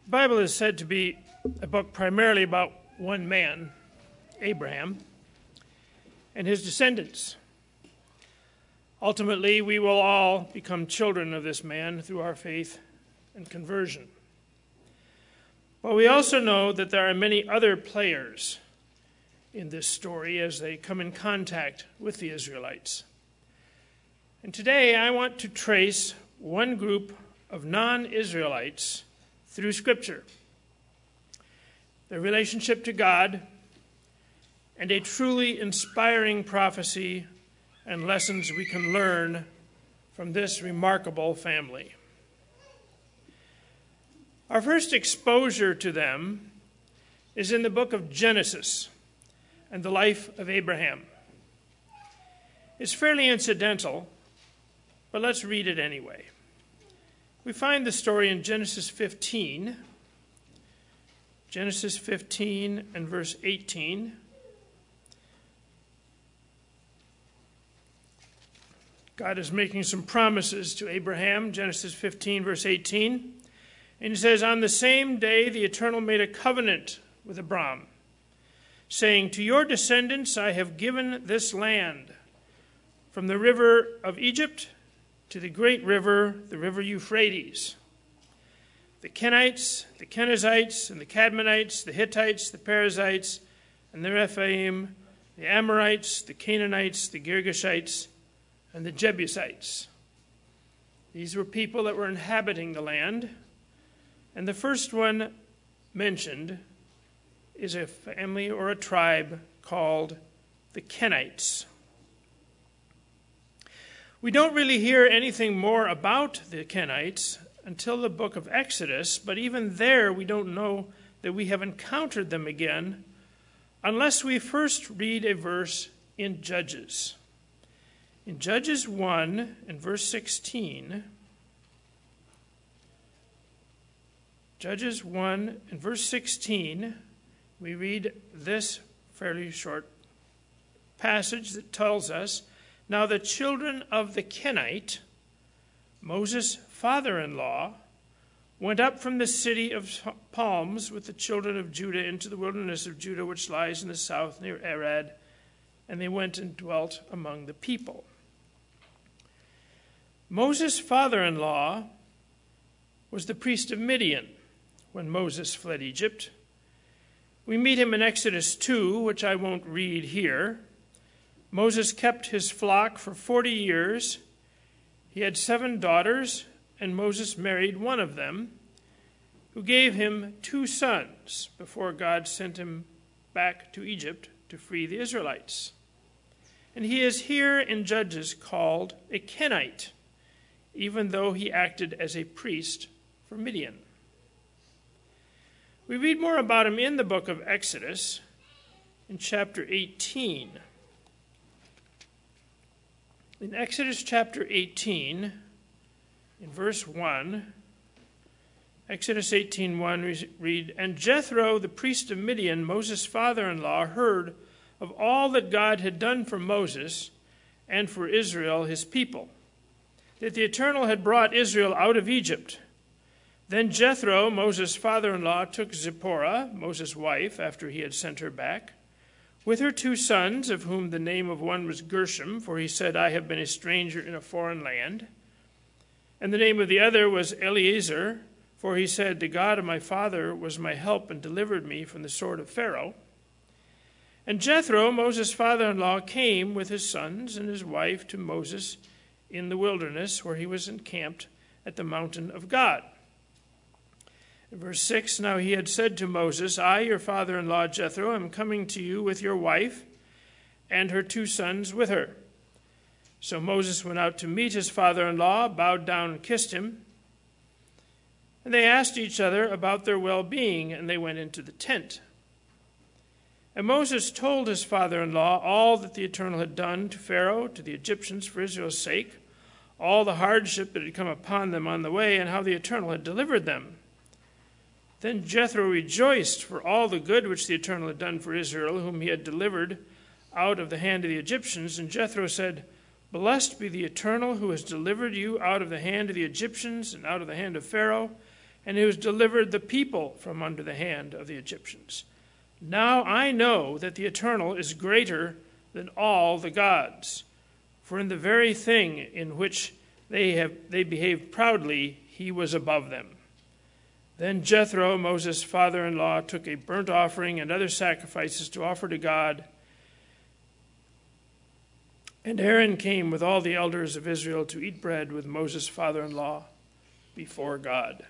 The Bible is said to be a book primarily about one man, Abraham, and his descendants. Ultimately, we will all become children of this man through our faith and conversion. But we also know that there are many other players in this story as they come in contact with the Israelites. And today I want to trace one group of non-Israelites through Scripture, their relationship to God, and a truly inspiring prophecy and lessons we can learn from this remarkable family. Our first exposure to them is in the book of Genesis and the life of Abraham. It's fairly incidental, but let's read it anyway. We find the story in Genesis 15. Genesis 15 and verse 18. God is making some promises to Abraham, Genesis 15, verse 18. And he says, "On the same day the Eternal made a covenant with Abram, saying, 'To your descendants I have given this land, from the river of Egypt to the great river, the river Euphrates. The Kenites, the Kenizzites, and the Cadmonites, the Hittites, the Perizzites, and the Rephaim, the Amorites, the Canaanites, the Girgashites, and the Jebusites.'" These were people that were inhabiting the land. And the first one mentioned is a family or a tribe called the Kenites. We don't really hear anything more about the Kenites until the book of Exodus, but even there we don't know that we have encountered them again unless we first read a verse in Judges. In Judges 1 and verse 16, Judges 1 and verse 16, we read this fairly short passage that tells us, "Now the children of the Kenite, Moses' father-in-law, went up from the city of palms with the children of Judah into the wilderness of Judah, which lies in the south near Arad, and they went and dwelt among the people." Moses' father-in-law was the priest of Midian when Moses fled Egypt. We meet him in Exodus 2, which I won't read here. Moses kept his flock for 40 years. He had 7 daughters, and Moses married one of them, who gave him 2 sons before God sent him back to Egypt to free the Israelites. And he is here in Judges called a Kenite, even though he acted as a priest for Midian. We read more about him in the book of Exodus in chapter 18. In Exodus chapter 18, in verse 1, Exodus 18:1, we read, "And Jethro, the priest of Midian, Moses' father-in-law, heard of all that God had done for Moses and for Israel, his people, that the Eternal had brought Israel out of Egypt. Then Jethro, Moses' father-in-law, took Zipporah, Moses' wife, after he had sent her back, with her 2 sons, of whom the name of one was Gershom, for he said, 'I have been a stranger in a foreign land.' And the name of the other was Eliezer, for he said, 'The God of my father was my help and delivered me from the sword of Pharaoh.' And Jethro, Moses' father-in-law, came with his sons and his wife to Moses in the wilderness, where he was encamped at the mountain of God." In verse 6, "Now he had said to Moses, 'I, your father-in-law Jethro, am coming to you with your wife and her 2 sons with her.' So Moses went out to meet his father-in-law, bowed down and kissed him. And they asked each other about their well-being, and they went into the tent. And Moses told his father-in-law all that the Eternal had done to Pharaoh, to the Egyptians for Israel's sake, all the hardship that had come upon them on the way, and how the Eternal had delivered them. Then Jethro rejoiced for all the good which the Eternal had done for Israel, whom he had delivered out of the hand of the Egyptians. And Jethro said, 'Blessed be the Eternal, who has delivered you out of the hand of the Egyptians and out of the hand of Pharaoh, and who has delivered the people from under the hand of the Egyptians. Now I know that the Eternal is greater than all the gods, for in the very thing in which they behaved proudly, he was above them. Then Jethro, Moses' father-in-law, took a burnt offering and other sacrifices to offer to God. And Aaron came with all the elders of Israel to eat bread with Moses' father-in-law before God.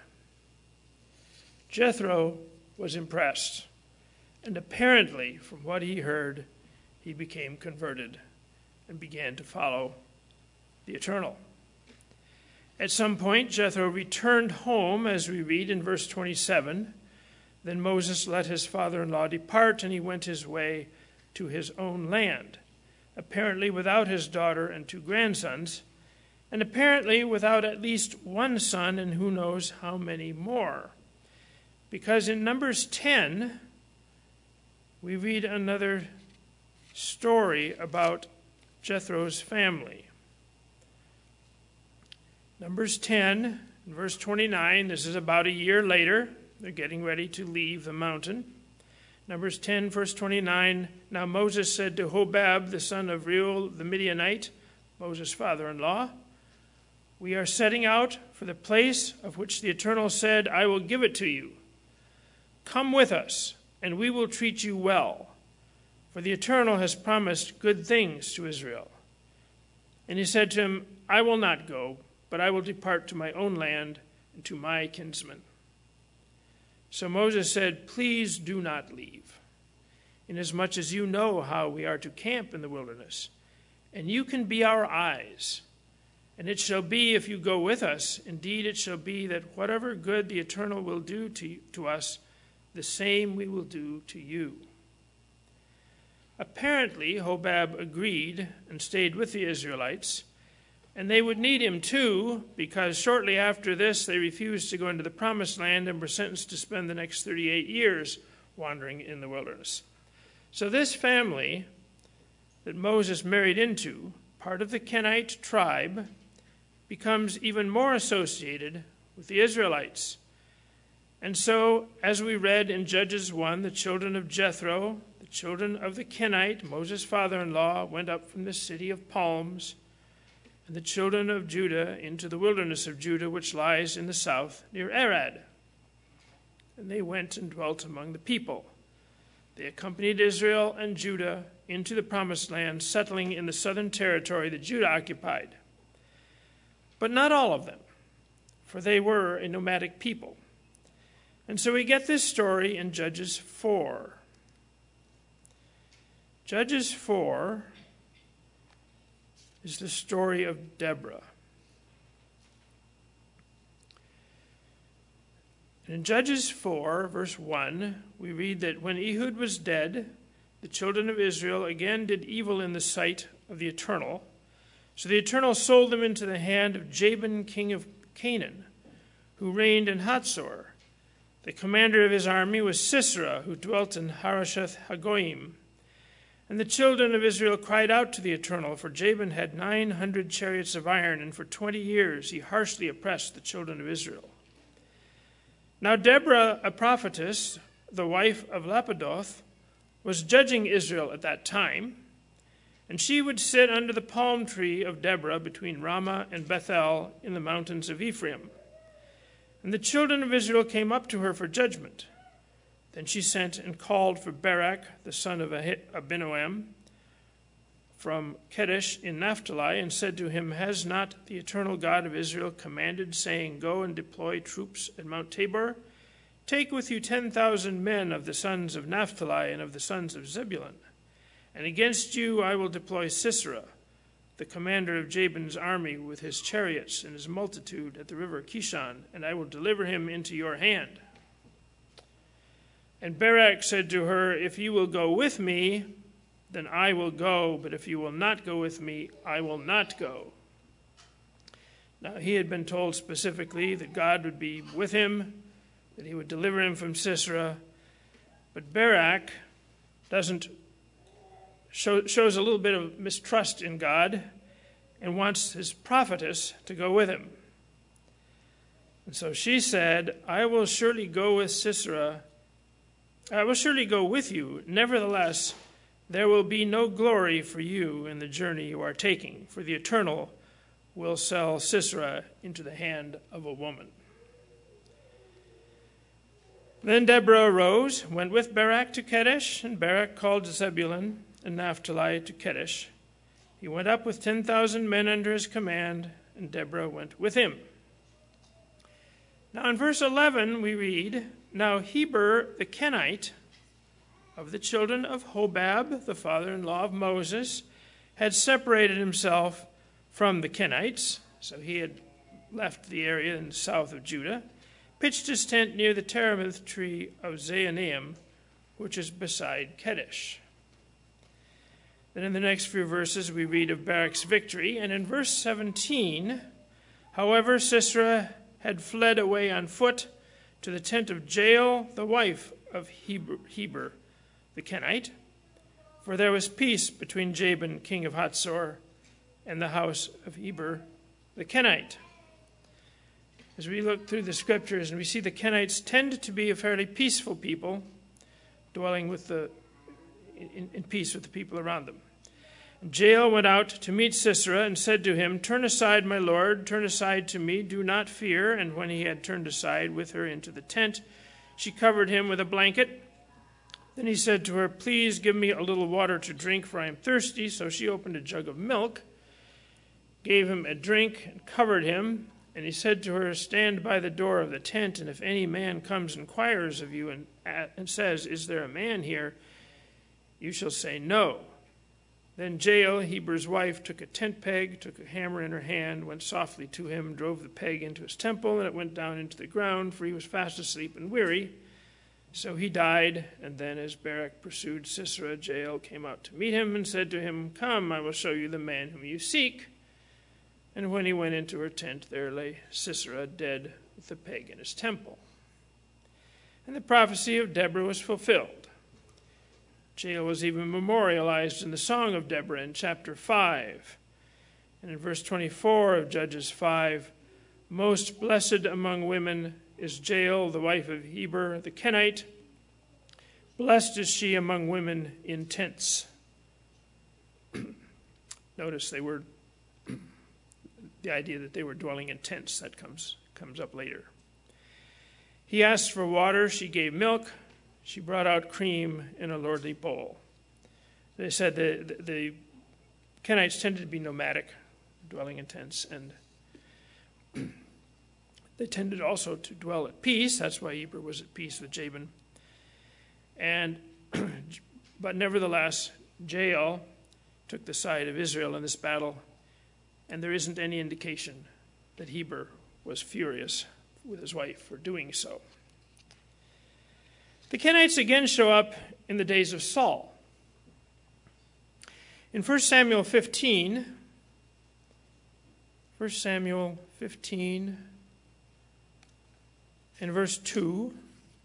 Jethro was impressed, and apparently, from what he heard, he became converted and began to follow the Eternal. At some point, Jethro returned home, as we read in verse 27. Then Moses let his father-in-law depart, and he went his way to his own land, apparently without his daughter and 2 grandsons, and apparently without at least one son, and who knows how many more. Because in Numbers 10, we read another story about Jethro's family. Numbers 10, verse 29, this is about a year later. They're getting ready to leave the mountain. Numbers 10, verse 29, now Moses said to Hobab, the son of Reuel the Midianite, Moses' father-in-law, we are setting out for the place of which the Eternal said, I will give it to you. Come with us, and we will treat you well, for the Eternal has promised good things to Israel. And he said to him, I will not go, but I will depart to my own land and to my kinsmen. So Moses said, please do not leave, inasmuch as you know how we are to camp in the wilderness, and you can be our eyes. And it shall be, if you go with us, indeed it shall be that whatever good the Eternal will do to us, the same we will do to you. Apparently, Hobab agreed and stayed with the Israelites, and they would need him too, because shortly after this they refused to go into the Promised Land and were sentenced to spend the next 38 years wandering in the wilderness. So this family that Moses married into, part of the Kenite tribe, becomes even more associated with the Israelites. And so, as we read in Judges 1, the children of Jethro, the children of the Kenite, Moses' father-in-law, went up from the city of palms, and the children of Judah into the wilderness of Judah, which lies in the south near Arad. And they went and dwelt among the people. They accompanied Israel and Judah into the Promised Land, settling in the southern territory that Judah occupied. But not all of them, for they were a nomadic people. And so we get this story in Judges 4. Judges 4 is the story of Deborah. And in Judges 4, verse 1, we read that when Ehud was dead, the children of Israel again did evil in the sight of the Eternal. So the Eternal sold them into the hand of Jabin, king of Canaan, who reigned in Hatzor. The commander of his army was Sisera, who dwelt in Harosheth Hagoyim. And the children of Israel cried out to the Eternal, for Jabin had 900 chariots of iron, and for 20 years he harshly oppressed the children of Israel. Now Deborah, a prophetess, the wife of Lapidoth, was judging Israel at that time, and she would sit under the palm tree of Deborah between Ramah and Bethel in the mountains of Ephraim. And the children of Israel came up to her for judgment. Then she sent and called for Barak, the son of Abinoam, from Kedesh in Naphtali, and said to him, has not the Eternal God of Israel commanded, saying, go and deploy troops at Mount Tabor? Take with you 10,000 men of the sons of Naphtali and of the sons of Zebulun. And against you I will deploy Sisera, the commander of Jabin's army, with his chariots and his multitude at the river Kishon, and I will deliver him into your hand. And Barak said to her, if you will go with me, then I will go, but if you will not go with me, I will not go. Now he had been told specifically that God would be with him, that he would deliver him from Sisera, but Barak shows a little bit of mistrust in God and wants his prophetess to go with him. And so she said, I will surely go with Sisera. I will surely go with you. Nevertheless, there will be no glory for you in the journey you are taking, for the Eternal will sell Sisera into the hand of a woman. Then Deborah arose, went with Barak to Kedesh, and Barak called Zebulun and Naphtali to Kedesh. He went up with 10,000 men under his command, and Deborah went with him. Now in verse 11 we read, Now Heber the Kenite, of the children of Hobab, the father-in-law of Moses, had separated himself from the Kenites, so he had left the area in the south of Judah, pitched his tent near the terebinth tree of Zaanaim, which is beside Kedesh. Then in the next few verses we read of Barak's victory, and in verse 17, however, Sisera had fled away on foot to the tent of Jael, the wife of Heber the Kenite, for there was peace between Jabin, king of Hatzor, and the house of Heber the Kenite. As we look through the scriptures and we see the Kenites tend to be a fairly peaceful people, dwelling in peace with the people around them. Jael went out to meet Sisera and said to him, Turn aside, my lord, turn aside to me, do not fear. And when he had turned aside with her into the tent, she covered him with a blanket. Then he said to her, Please give me a little water to drink, for I am thirsty. So she opened a jug of milk, gave him a drink, and covered him. And he said to her, Stand by the door of the tent, and if any man comes and inquires of you and says, Is there a man here? You shall say, No. Then Jael, Heber's wife, took a tent peg, took a hammer in her hand, went softly to him, drove the peg into his temple, and it went down into the ground, for he was fast asleep and weary. So he died, and then as Barak pursued Sisera, Jael came out to meet him and said to him, Come, I will show you the man whom you seek. And when he went into her tent, there lay Sisera dead with the peg in his temple. And the prophecy of Deborah was fulfilled. Jael was even memorialized in the Song of Deborah in chapter 5. And in verse 24 of Judges 5, Most blessed among women is Jael, the wife of Heber the Kenite. Blessed is she among women in tents. Notice the idea that they were dwelling in tents, that comes up later. He asked for water, she gave milk. She brought out cream in a lordly bowl. They said the Kenites tended to be nomadic, dwelling in tents, and they tended also to dwell at peace. That's why Heber was at peace with Jabin. But nevertheless, Jael took the side of Israel in this battle, and there isn't any indication that Heber was furious with his wife for doing so. The Kenites again show up in the days of Saul. In 1 Samuel 15, in verse 2,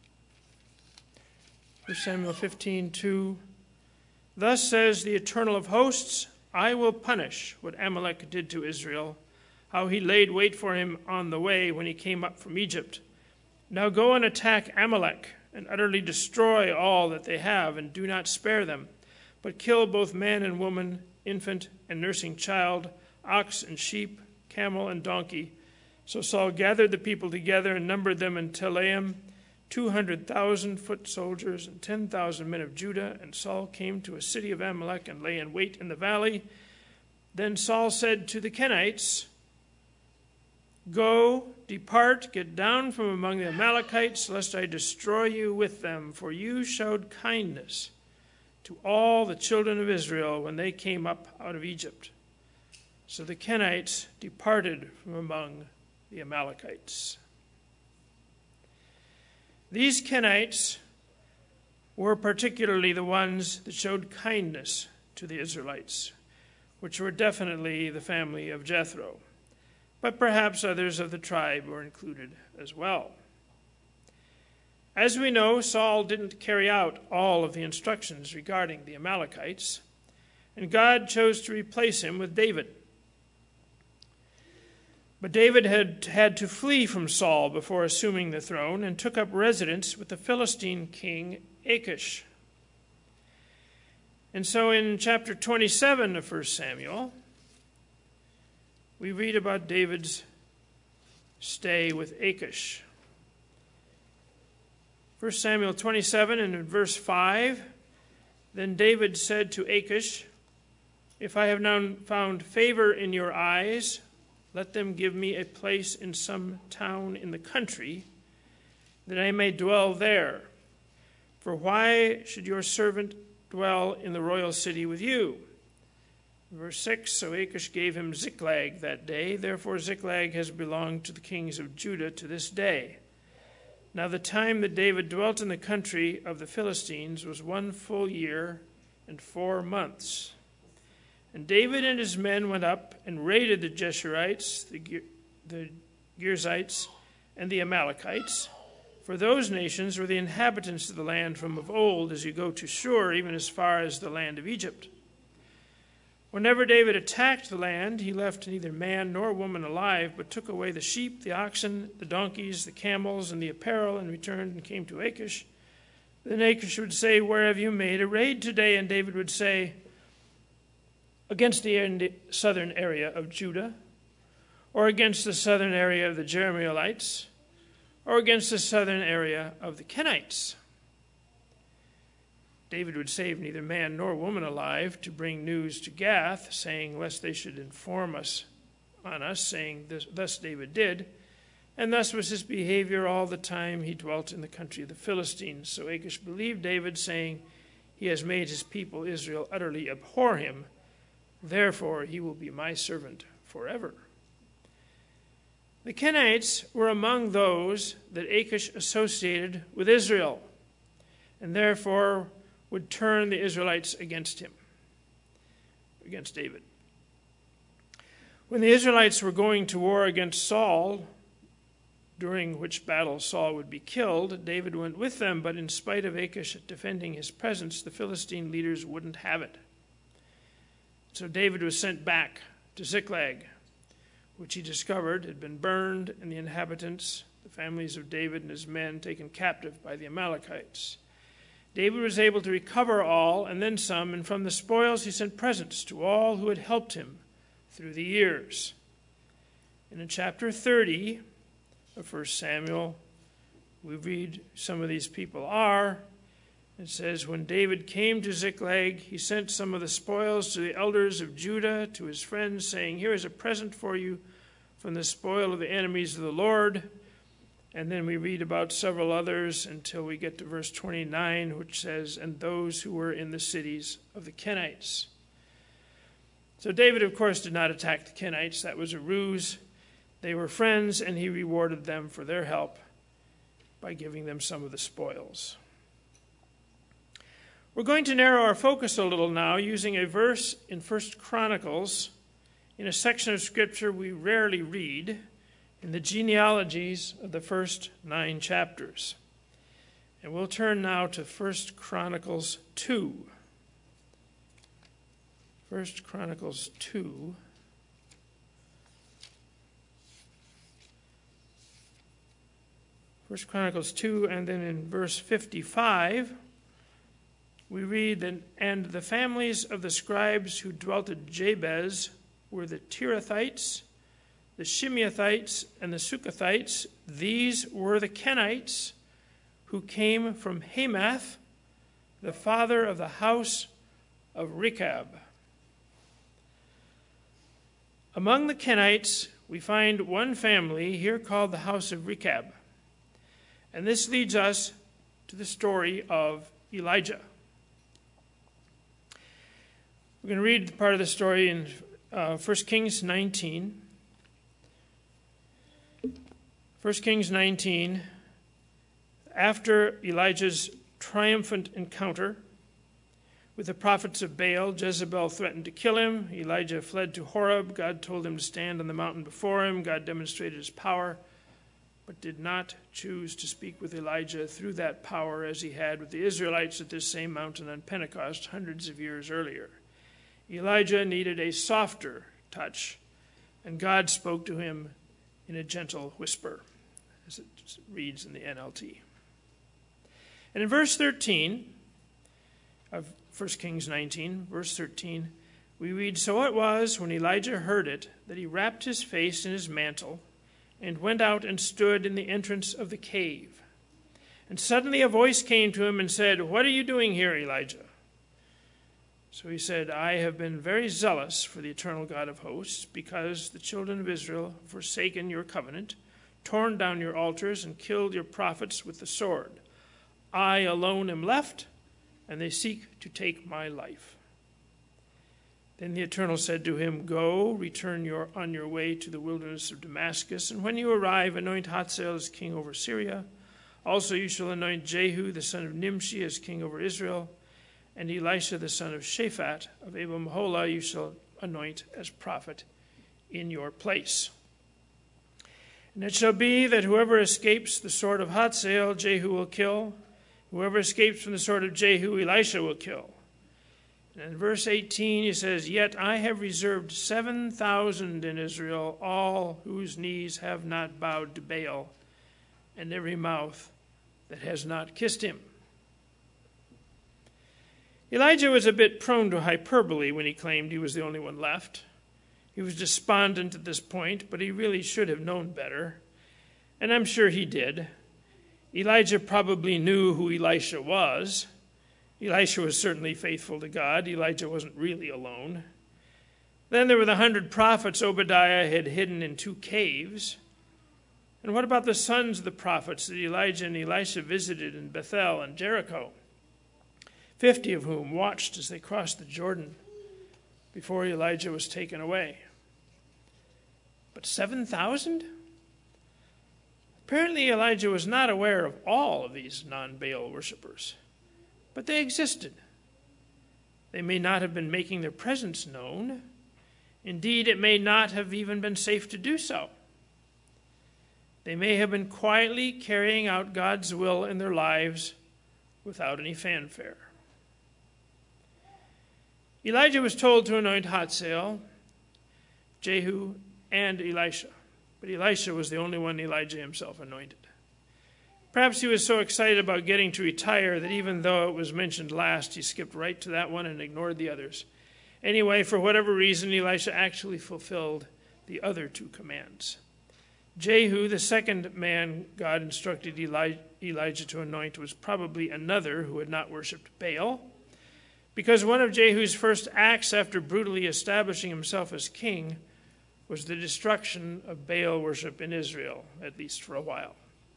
1 Samuel 15:2, Thus says the Eternal of hosts, I will punish what Amalek did to Israel, how he laid wait for him on the way when he came up from Egypt. Now go and attack Amalek, and utterly destroy all that they have, and do not spare them, but kill both man and woman, infant and nursing child, ox and sheep, camel and donkey. So Saul gathered the people together and numbered them in Telaim, 200,000 foot soldiers and 10,000 men of Judah. And Saul came to a city of Amalek and lay in wait in the valley. Then Saul said to the Kenites, Go, depart, get down from among the Amalekites, lest I destroy you with them, for you showed kindness to all the children of Israel when they came up out of Egypt. So the Kenites departed from among the Amalekites. These Kenites were particularly the ones that showed kindness to the Israelites, which were definitely the family of Jethro. But perhaps others of the tribe were included as well. As we know, Saul didn't carry out all of the instructions regarding the But David had to flee from Saul before assuming the throne and took up residence with the Philistine king Achish. And so in chapter 27 of 1 Samuel, we read about David's stay with Achish. 1 Samuel 27 and in verse 5, then David said to Achish, if I have now found favor in your eyes, let them give me a place in some town in the country, that I may dwell there. For why should your servant dwell in the royal city with you? Verse 6, so Achish gave him Ziklag that day. Therefore Ziklag has belonged to the kings of Judah to this day. Now the time that David dwelt in the country of the Philistines was 1 full year and 4 months. And David and his men went up and raided the Geshurites, the Girzites, and the Amalekites. For those nations were the inhabitants of the land from of old, as you go to Shur, even as far as the land of Egypt. Whenever David attacked the land, he left neither man nor woman alive, but took away the sheep, the oxen, the donkeys, the camels, and the apparel, and returned and came to Achish. Then Achish would say, where have you made a raid today? And David would say, against the southern area of Judah, or against the southern area of the Jerahmeelites, or against the southern area of the Kenites. David would save neither man nor woman alive to bring news to Gath, saying, lest they should inform us on us, saying, thus David did. And thus was his behavior all the time he dwelt in the country of the Philistines. So Achish believed David, saying, he has made his people Israel utterly abhor him. Therefore he will be my servant forever. The Kenites were among those that Achish associated with Israel, and therefore would turn the Israelites against him, against David. When the Israelites were going to war against Saul, during which battle Saul would be killed, David went with them, but in spite of Achish defending his presence, the Philistine leaders wouldn't have it. So David was sent back to Ziklag, which he discovered had been burned, and the inhabitants, the families of David and his men, taken captive by the Amalekites. David was able to recover all, and then some, and from the spoils he sent presents to all who had helped him through the years. And in chapter 30 of 1 Samuel, we read some of these people are. It says, when David came to Ziklag, he sent some of the spoils to the elders of Judah, to his friends, saying, here is a present for you from the spoil of the enemies of the Lord. And then we read about several others until we get to verse 29, which says, and those who were in the cities of the Kenites. So David, of course, did not attack the Kenites. That was a ruse. They were friends, and he rewarded them for their help by giving them some of the spoils. We're going to narrow our focus a little now using a verse in 1 Chronicles in a section of Scripture we rarely read, in the genealogies of the first 9 chapters. And we'll turn now to 1 Chronicles 2. 1 Chronicles 2. First Chronicles 2, and then in verse 55, we read that, and the families of the scribes who dwelt at Jabez were the Tirathites, the Shimeathites, and the Sukathites. These were the Kenites who came from Hamath, the father of the house of Rechab. Among the Kenites, we find one family here called the house of Rechab. And this leads us to the story of Elijah. We're going to read part of the story in 1 Kings 19. 1 Kings 19, after Elijah's triumphant encounter with the prophets of Baal, Jezebel threatened to kill him. Elijah fled to Horeb. God told him to stand on the mountain before him. God demonstrated his power, but did not choose to speak with Elijah through that power as he had with the Israelites at this same mountain on Pentecost hundreds of years earlier. Elijah needed a softer touch, and God spoke to him in a gentle whisper, as it reads in the NLT. And in verse 13 of 1 Kings 19, verse 13, we read, "So it was, when Elijah heard it, that he wrapped his face in his mantle and went out and stood in the entrance of the cave. And suddenly a voice came to him and said, 'What are you doing here, Elijah?' So he said, 'I have been very zealous for the eternal God of hosts, because the children of Israel have forsaken your covenant, torn down your altars, and killed your prophets with the sword. I alone am left, and they seek to take my life.' Then the Eternal said to him, 'Go, return on your way to the wilderness of Damascus, and when you arrive, anoint Hazael as king over Syria. Also you shall anoint Jehu the son of Nimshi as king over Israel, and Elisha the son of Shaphat of Abel-Meholah you shall anoint as prophet in your place. And it shall be that whoever escapes the sword of Hazael, Jehu will kill. Whoever escapes from the sword of Jehu, Elisha will kill.' And in verse 18 he says, 'Yet I have reserved 7,000 in Israel, all whose knees have not bowed to Baal, and every mouth that has not kissed him.'" Elijah was a bit prone to hyperbole when he claimed he was the only one left. He was despondent at this point, but he really should have known better. And I'm sure he did. Elijah probably knew who Elisha was. Elisha was certainly faithful to God. Elijah wasn't really alone. Then there were the 100 prophets Obadiah had hidden in 2 caves. And what about the sons of the prophets that Elijah and Elisha visited in Bethel and Jericho? 50 of whom watched as they crossed the Jordan before Elijah was taken away. But 7,000? Apparently Elijah was not aware of all of these non-Baal worshippers. But they existed. They may not have been making their presence known. Indeed, it may not have even been safe to do so. They may have been quietly carrying out God's will in their lives without any fanfare. Elijah was told to anoint Hazael, Jehu, and Elisha. But Elisha was the only one Elijah himself anointed. Perhaps he was so excited about getting to retire that even though it was mentioned last, he skipped right to that one and ignored the others. Anyway, for whatever reason, Elisha actually fulfilled the other 2 commands. Jehu, the second man God instructed Elijah to anoint, was probably another who had not worshipped Baal, because one of Jehu's first acts after brutally establishing himself as king was the destruction of Baal worship in Israel, at least for a while.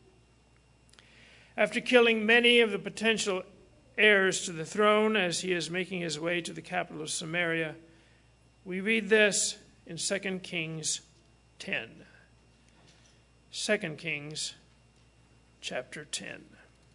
After killing many of the potential heirs to the throne as he is making his way to the capital of Samaria, we read this in 2 Kings 10. 2 Kings chapter 10.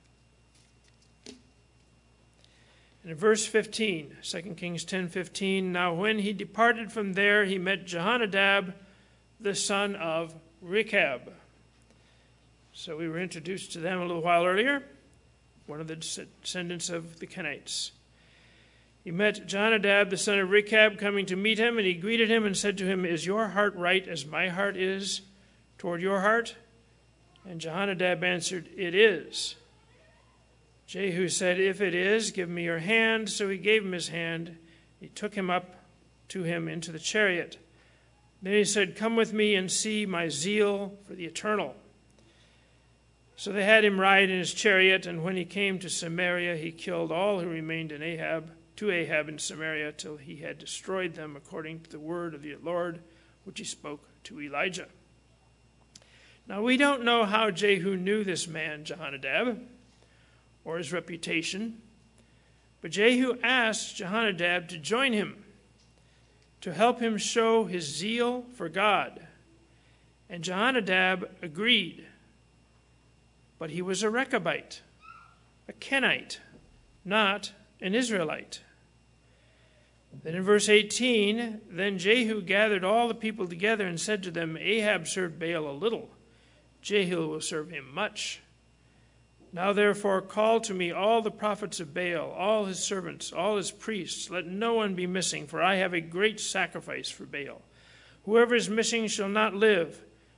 And in verse 15, 2 Kings 10:15, "Now when he departed from there, he met Jehonadab, the son of Rechab." So we were introduced to them a little while earlier, one of the descendants of the Kenites. He met Jehonadab, the son of Rechab, coming to meet him, and he greeted him and said to him, "Is your heart right as my heart is toward your heart?" And Jehonadab answered, "It is." Jehu said, "If it is, give me your hand." So he gave him his hand. He took him up to him into the chariot. Then he said, "Come with me and see my zeal for the Eternal." So they had him ride in his chariot, and when he came to Samaria, he killed all who remained to Ahab in Samaria, till he had destroyed them according to the word of the Lord, which he spoke to Elijah. Now we don't know how Jehu knew this man, Jehonadab, or his reputation, but Jehu asked Jehonadab to join him, to help him show his zeal for God. And Jehonadab agreed. But he was a Rechabite, a Kenite, not an Israelite. Then in verse 18, "Then Jehu gathered all the people together and said to them, Ahab served Baal a little. Jehu will serve him much. Now therefore call to me all the prophets of Baal, all his servants, all his priests. Let no one be missing, for I have a great sacrifice for Baal. Whoever is missing shall not live.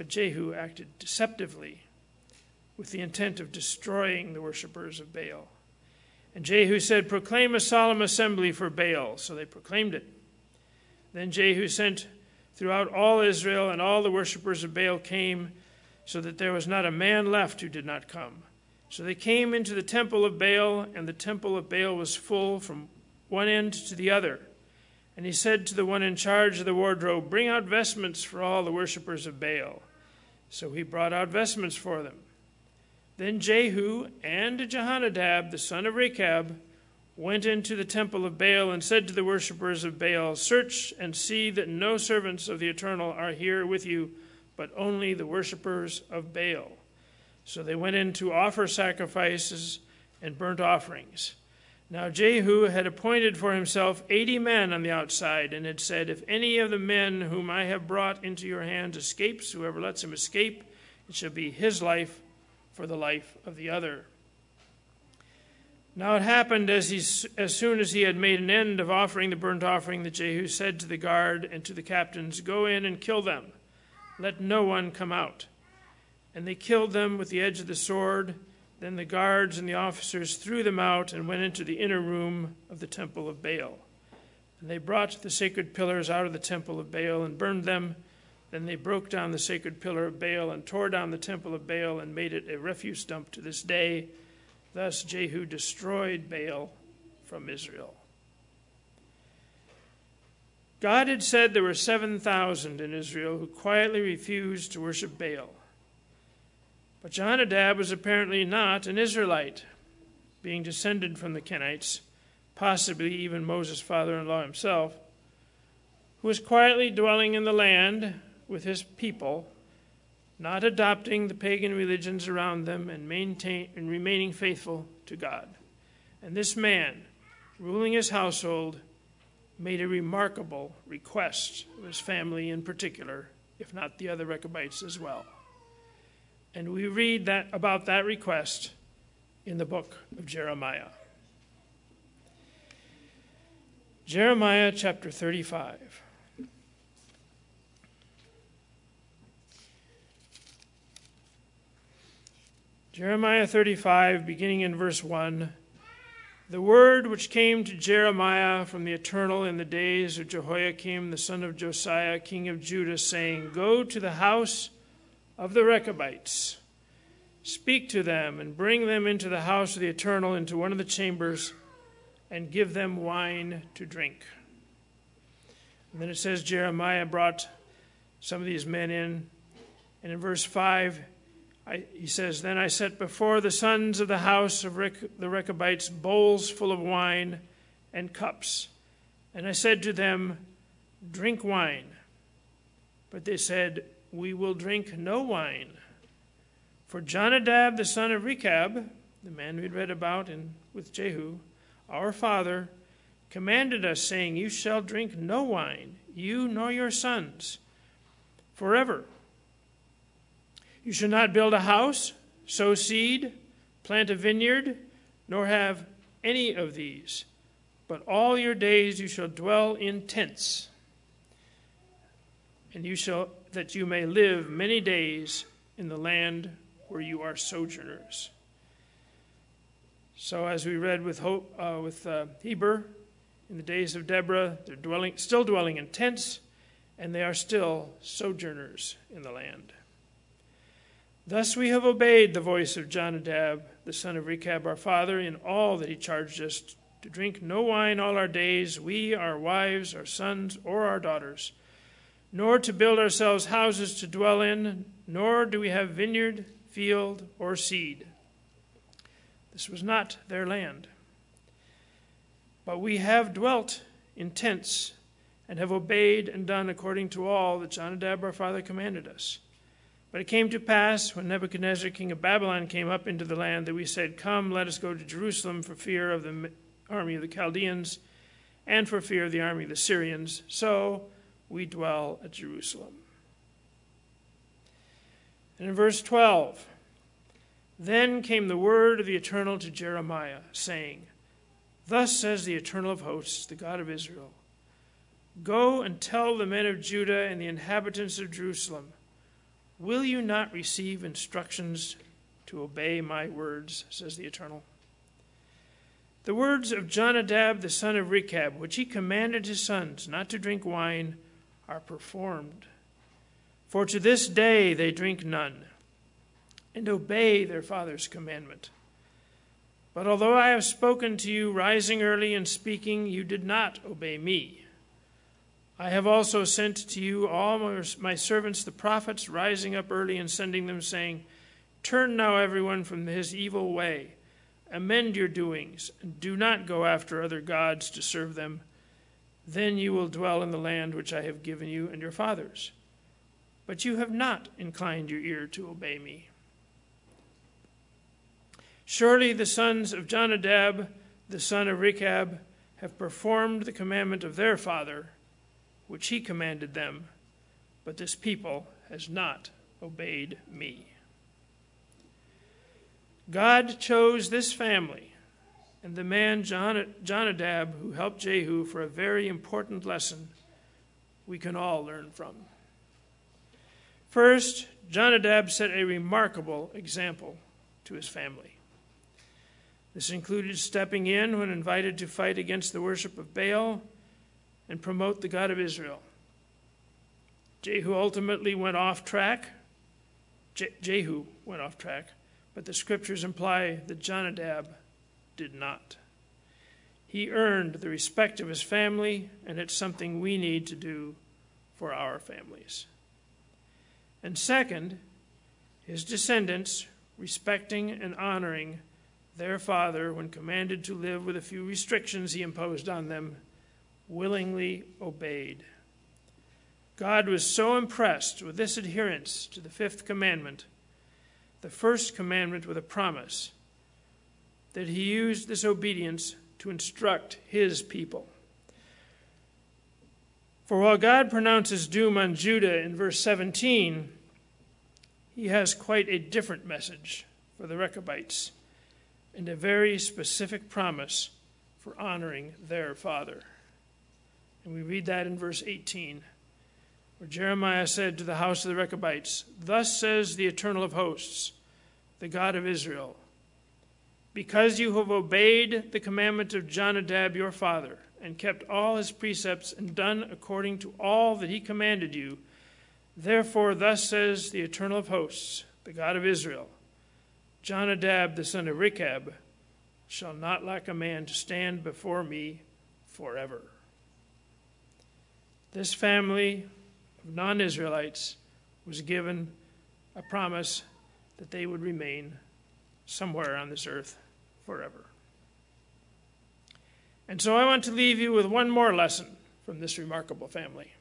But Jehu acted deceptively with the intent of destroying the worshippers of Baal. And Jehu said, "Proclaim a solemn assembly for Baal." So they proclaimed it. Then Jehu sent throughout all Israel, and all the worshippers of Baal came, so that there was not a man left who did not come. So they came into the temple of Baal, and the temple of Baal was full from one end to the other. And he said to the one in charge of the wardrobe, "Bring out vestments for all the worshippers of Baal." So he brought out vestments for them. Then Jehu and Jehonadab, the son of Rechab, went into the temple of Baal and said to the worshippers of Baal, "Search and see that no servants of the Eternal are here with you, but only the worshippers of Baal." So they went in to offer sacrifices and burnt offerings. Now Jehu had appointed for himself 80 men on the outside, and had said, "If any of the men whom I have brought into your hands escapes, whoever lets him escape, it shall be his life for the life of the other." Now it happened as soon as he had made an end of offering the burnt offering, that Jehu said to the guard and to the captains, "Go in and kill them. Let no one come out." And they killed them with the edge of the sword. Then the guards and the officers threw them out and went into the inner room of the temple of Baal. And they brought the sacred pillars out of the temple of Baal and burned them. Then they broke down the sacred pillar of Baal and tore down the temple of Baal and made it a refuse dump to this day. Thus Jehu destroyed Baal from Israel. God had said there were 7,000 in Israel who quietly refused to worship Baal. But Jehonadab was apparently not an Israelite, being descended from the Kenites, possibly even Moses' father-in-law himself, who was quietly dwelling in the land with his people, not adopting the pagan religions around them and remaining faithful to God. And this man, ruling his household, made a remarkable request of his family in particular, if not the other Rechabites as well. And we read about that request in the book of Jeremiah. Jeremiah chapter 35. Jeremiah 35, beginning in verse 1. The word which came to Jeremiah from the Eternal in the days of Jehoiakim, the son of Josiah, king of Judah, saying, "Go to the house of the Rechabites, speak to them, and bring them into the house of the Eternal, into one of the chambers, and give them wine to drink." And then it says Jeremiah brought some of these men in, and in verse 5, he says, "Then I set before the sons of the house of the Rechabites bowls full of wine and cups. And I said to them, 'Drink wine.' But they said, 'We will drink no wine.' For Jonadab, the son of Rechab, the man we'd read about with Jehu, our father, commanded us, saying, 'You shall drink no wine, you nor your sons, forever. You shall not build a house, sow seed, plant a vineyard, nor have any of these. But all your days you shall dwell in tents, and that you may live many days in the land where you are sojourners.'" So as we read with Heber, in the days of Deborah, they're still dwelling in tents, and they are still sojourners in the land. "Thus we have obeyed the voice of Jonadab, the son of Rechab, our father, in all that he charged us, to drink no wine all our days, we, our wives, our sons, or our daughters, nor to build ourselves houses to dwell in, nor do we have vineyard, field, or seed." This was not their land. "But we have dwelt in tents, and have obeyed and done according to all that Jonadab our father commanded us. But it came to pass, when Nebuchadnezzar king of Babylon came up into the land, that we said, 'Come, let us go to Jerusalem for fear of the army of the Chaldeans, and for fear of the army of the Syrians. So we dwell at Jerusalem.'" And in verse 12, "Then came the word of the Eternal to Jeremiah, saying, 'Thus says the Eternal of hosts, the God of Israel, Go and tell the men of Judah and the inhabitants of Jerusalem, Will you not receive instructions to obey my words, says the Eternal? The words of Jonadab the son of Rechab, which he commanded his sons not to drink wine, are performed. For to this day they drink none, and obey their father's commandment. But although I have spoken to you, rising early and speaking, you did not obey me. I have also sent to you all my servants the prophets, rising up early and sending them, saying, Turn now everyone from his evil way, amend your doings, and do not go after other gods to serve them. Then you will dwell in the land which I have given you and your fathers. But you have not inclined your ear to obey me. Surely the sons of Jonadab, the son of Rechab, have performed the commandment of their father, which he commanded them, but this people has not obeyed me. God chose this family and the man Jonadab, who helped Jehu, for a very important lesson we can all learn from. First, Jonadab set a remarkable example to his family. This included stepping in when invited to fight against the worship of Baal and promote the God of Israel. Jehu ultimately went off track. Jehu went off track, but the scriptures imply that Jonadab did not. He earned the respect of his family, and it's something we need to do for our families. And second, his descendants, respecting and honoring their father when commanded to live with a few restrictions he imposed on them, willingly obeyed. God was so impressed with this adherence to the fifth commandment, the first commandment with a promise, that he used this obedience to instruct his people. For while God pronounces doom on Judah in verse 17, he has quite a different message for the Rechabites and a very specific promise for honoring their father. And we read that in verse 18, where Jeremiah said to the house of the Rechabites, Thus says the Eternal of hosts, the God of Israel, because you have obeyed the commandment of Jonadab your father, and kept all his precepts, and done according to all that he commanded you, therefore thus says the Eternal of hosts, the God of Israel, Jonadab the son of Rechab shall not lack a man to stand before me forever. This family of non-Israelites was given a promise that they would remain somewhere on this earth forever. And so I want to leave you with one more lesson from this remarkable family.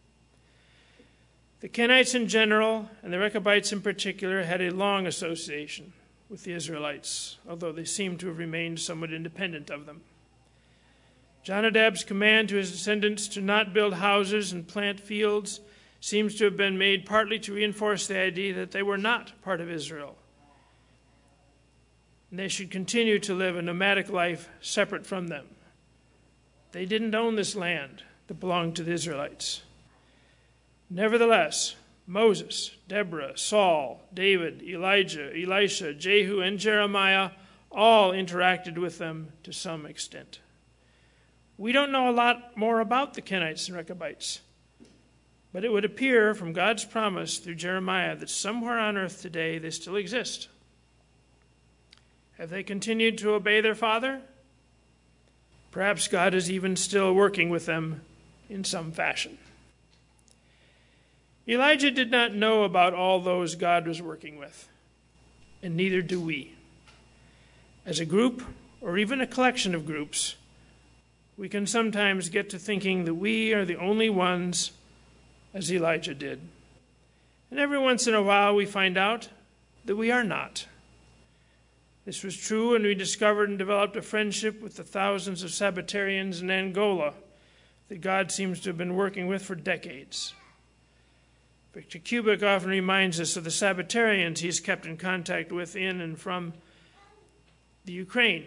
The Kenites in general, and the Rechabites in particular, had a long association with the Israelites, although they seem to have remained somewhat independent of them. Jonadab's command to his descendants to not build houses and plant fields seems to have been made partly to reinforce the idea that they were not part of Israel, and they should continue to live a nomadic life separate from them. They didn't own this land that belonged to the Israelites. Nevertheless, Moses, Deborah, Saul, David, Elijah, Elisha, Jehu, and Jeremiah all interacted with them to some extent. We don't know a lot more about the Kenites and Rechabites, but it would appear from God's promise through Jeremiah that somewhere on earth today they still exist. Have they continued to obey their father? Perhaps God is even still working with them in some fashion. Elijah did not know about all those God was working with, and neither do we. As a group, or even a collection of groups, we can sometimes get to thinking that we are the only ones, as Elijah did. And every once in a while we find out that we are not. This was true when we discovered and developed a friendship with the thousands of Sabbatarians in Angola that God seems to have been working with for decades. Victor Kubik often reminds us of the Sabbatarians he's kept in contact with in and from the Ukraine.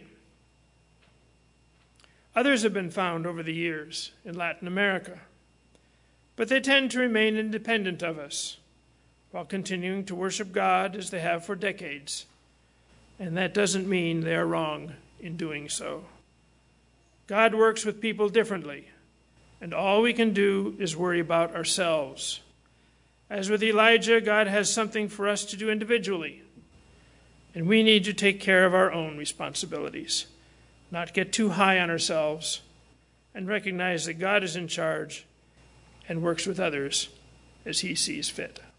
Others have been found over the years in Latin America, but they tend to remain independent of us, while continuing to worship God as they have for decades. And that doesn't mean they are wrong in doing so. God works with people differently, and all we can do is worry about ourselves. As with Elijah, God has something for us to do individually, and we need to take care of our own responsibilities, not get too high on ourselves, and recognize that God is in charge and works with others as he sees fit.